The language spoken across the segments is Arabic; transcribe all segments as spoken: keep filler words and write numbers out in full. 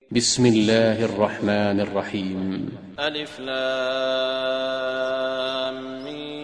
بسم الله الرحمن الرحيم. ألف لام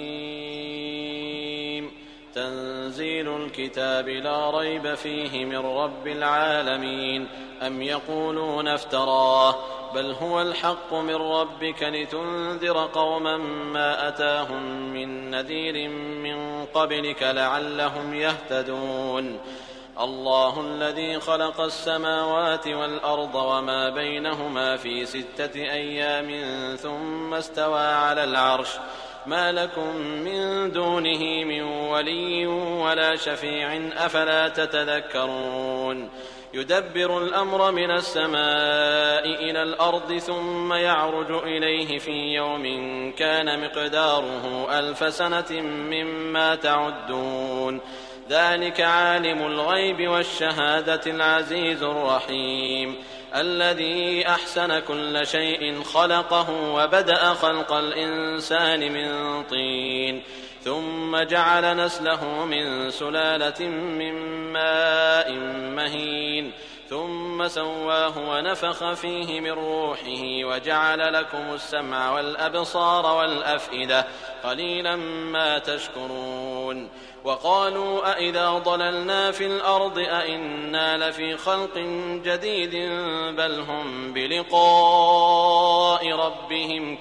ميم. تنزيل الكتاب لا ريب فيه من رب العالمين. أم يقولون افتراه بل هو الحق من ربك لتنذر قوما ما أتاهم من نذير من قبلك لعلهم يهتدون. الله الذي خلق السماوات والأرض وما بينهما في ستة أيام ثم استوى على العرش ما لكم من دونه من ولي ولا شفيع أفلا تتذكرون. يدبر الأمر من السماء إلى الأرض ثم يعرج إليه في يوم كان مقداره ألف سنة مما تعدون. ذلك عالم الغيب والشهادة العزيز الرحيم الذي أحسن كل شيء خلقه وبدأ خلق الإنسان من طين ثم جعل نسله من سلالة من ماء مهين ثم سواه ونفخ فيه من روحه وجعل لكم السمع والأبصار والأفئدة قليلا ما تشكرون. وقالوا أئذا ضللنا في الأرض أئنا لفي خلق جديد بل هم بلقاء ربهم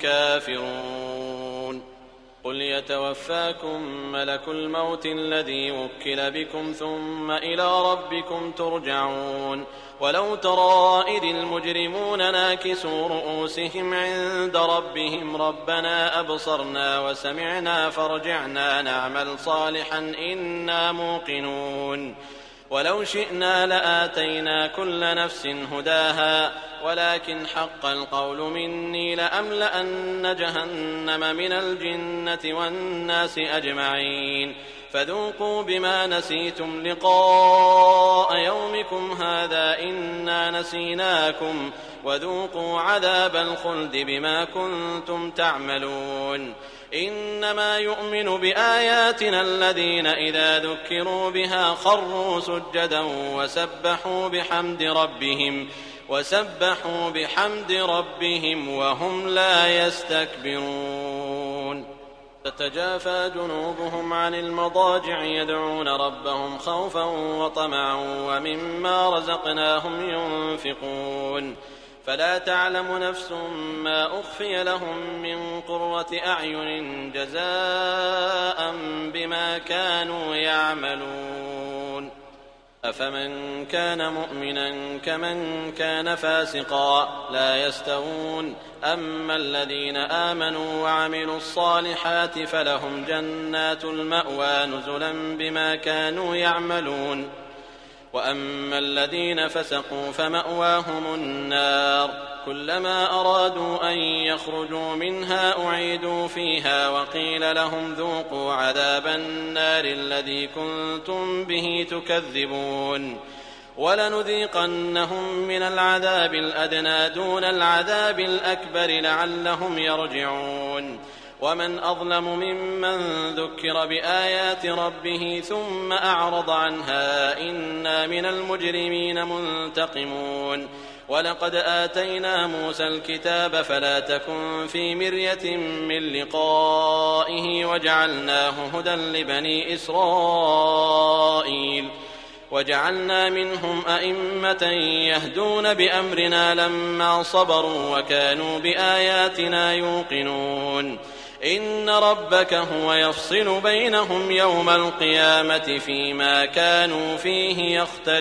كافرون. قل يتوفاكم ملك الموت الذي وكل بكم ثم إلى ربكم ترجعون. ولو ترى إذ المجرمون ناكسوا رؤوسهم عند ربهم ربنا أبصرنا وسمعنا فارجعنا نعمل صالحا إنا موقنون. ولو شئنا لآتينا كل نفس هداها ولكن حق القول مني لأملأن جهنم من الجنة والناس أجمعين. فذوقوا بما نسيتم لقاء يومكم هذا إنا نسيناكم وذوقوا عذاب الخلد بما كنتم تعملون. إنما يؤمن بآياتنا الذين إذا ذكروا بها خروا سجدا وسبحوا بحمد ربهم وسبحوا بحمد ربهم وهم لا يستكبرون. تتجافى جنوبهم عن المضاجع يدعون ربهم خوفا وطمعا ومما رزقناهم ينفقون. فلا تعلم نفس ما أخفي لهم من قرة أعين جزاء بما كانوا يعملون. أفمن كان مؤمنا كمن كان فاسقا لا يستوون. أما الذين آمنوا وعملوا الصالحات فلهم جنات المأوى نزلا بما كانوا يعملون. وأما الذين فسقوا فمأواهم النار كلما أرادوا أن يخرجوا منها أعيدوا فيها وقيل لهم ذوقوا عذاب النار الذي كنتم به تكذبون. ولنذيقنهم من العذاب الأدنى دون العذاب الأكبر لعلهم يرجعون. ومن أظلم ممن ذكر بآيات ربه ثم أعرض عنها إنا من المجرمين منتقمون. ولقد آتينا موسى الكتاب فلا تكن في مرية من لقائه وجعلناه هدى لبني إسرائيل وجعلنا منهم أئمة يهدون بأمرنا لما صبروا وكانوا بآياتنا يوقنون. إن ربك هو يفصل بينهم يوم القيامة فيما كانوا فيه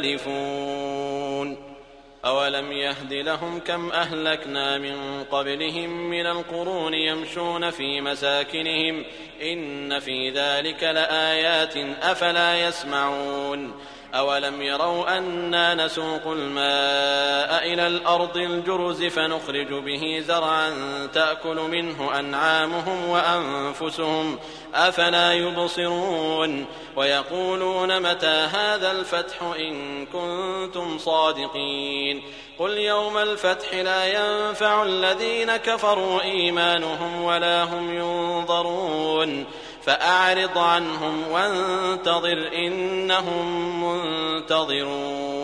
يختلفون. أولم يهد لهم كم أهلكنا من قبلهم من القرون يمشون في مساكنهم إن في ذلك لآيات أفلا يسمعون. أولم يروا أنا نسوق الماء إلى الأرض الجرز فنخرج به زرعا تأكل منه أنعامهم وأنفسهم أفلا يبصرون. ويقولون متى هذا الفتح إن كنتم صادقين. قل يوم الفتح لا ينفع الذين كفروا إيمانهم ولا هم ينظرون. فأعرض عنهم وانتظر إنهم منتظرون.